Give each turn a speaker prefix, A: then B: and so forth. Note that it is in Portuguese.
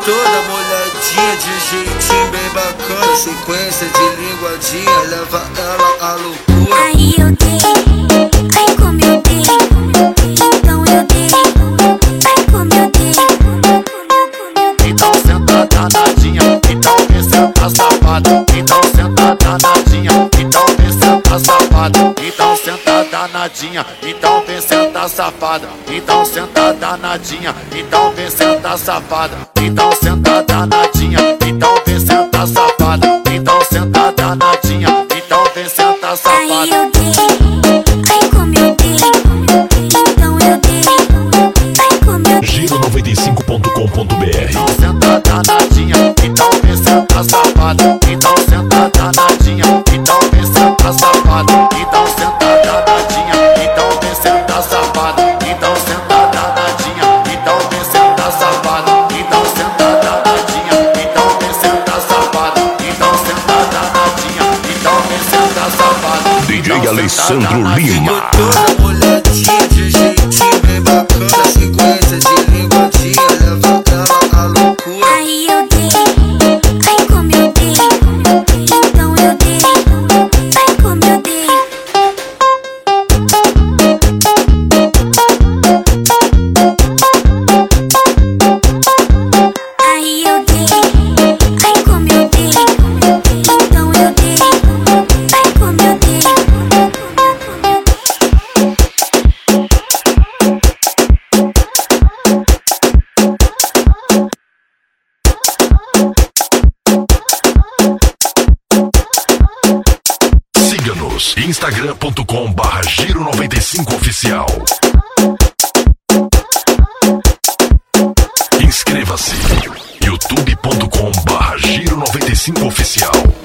A: toda molhadinha, de jeitinho bem bacana. Sequência de linguadinha, leva ela à loucura.
B: Aí eu dei, aí como eu dei, então eu dei, aí como eu dei.
C: Então senta danadinha, então vem senta safada. Então senta danadinha, então vem senta safada. Então senta danadinha, então vem senta safada. Então senta danadinha, então vem senta safada. Então senta danadinha, então vem senta safada. Então senta danadinha, então vem senta safada.
B: Aí eu dei, aí como eu dei, então eu dei, aí como eu dei.
D: Giro95.com.br.
C: Então senta danadinha, então vem senta safada. Então senta danadinha, então vem senta safada. Então senta danadinha, então vem senta safada. Então senta danadinha, então vem senta safada. Então senta danadinha, então vem senta safada. Então senta danadinha, então vem senta safada.
D: DJ Alessandro Lima.
A: Toda molhadinha, de jeitinho bem bacana. Sequência de linguadinha, leva ela à loucura.
B: Aí eu dei, aí como eu dei, então eu dei, aí como eu dei. Aí eu dei, aí como eu dei, então eu dei, aí como eu dei.
D: Siga-nos instagram.com/giro95oficial. Inscreva-se youtube.com/giro95oficial.